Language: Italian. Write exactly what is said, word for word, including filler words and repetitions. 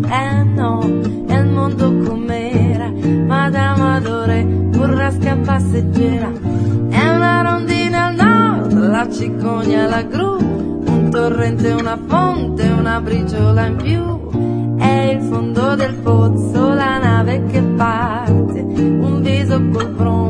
Eh no, è il mondo com'era, Madame Adore, burrasca passeggera. È una rondina al nord, la cicogna, la gru, un torrente, una fonte, una briciola in più. È il fondo del pozzo, la nave che parte, un viso polvron